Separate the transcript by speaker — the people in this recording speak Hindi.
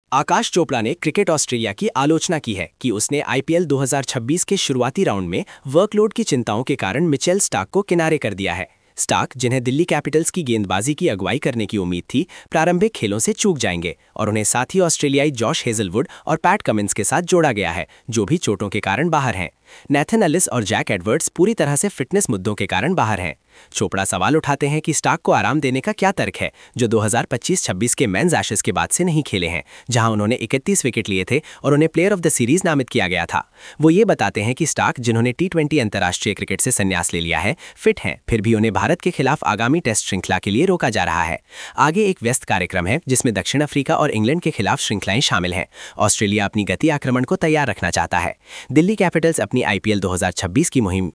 Speaker 1: आकाश चोपड़ा ने क्रिकेट ऑस्ट्रेलिया की आलोचना की है कि उसने आईपीएल 2026 के शुरुआती राउंड में वर्कलोड की चिंताओं के कारण मिचेल स्टार्क को किनारे कर दिया है। स्टार्क, जिन्हें दिल्ली कैपिटल्स की गेंदबाजी की अगुवाई करने की उम्मीद थी, प्रारंभिक खेलों से चूक जाएंगे और उन्हें साथ ही ऑस्ट्रेलियाई जॉश हेजलवुड और पैट कमिंस के साथ जोड़ा गया है, जो भी चोटों के कारण बाहर हैं। नेथन एलिस और जैक एडवर्ड्स पूरी तरह से फिटनेस मुद्दों के कारण बाहर हैं। चोपड़ा सवाल उठाते हैं कि स्टार्क को आराम देने का क्या तर्क है, जो 2025-26 के मेंस एशेज के बाद से नहीं खेले हैं, जहां उन्होंने 31 विकेट लिए थे और उन्हें प्लेयर ऑफ द सीरीज नामित किया गया था। वो ये बताते हैं कि स्टार्क, जिन्होंने टी20 अंतर्राष्ट्रीय क्रिकेट से संन्यास ले लिया है, फिट हैं, फिर भी उन्हें भारत के खिलाफ आगामी टेस्ट श्रृंखला के लिए रोका जा रहा है। आगे एक व्यस्त कार्यक्रम है, जिसमें दक्षिण अफ्रीका और इंग्लैंड के खिलाफ श्रृंखलाएं शामिल हैं। ऑस्ट्रेलिया अपनी गति आक्रमण को तैयार रखना चाहता है। दिल्ली कैपिटल्स अपनी आईपीएल 2026 की मुहिम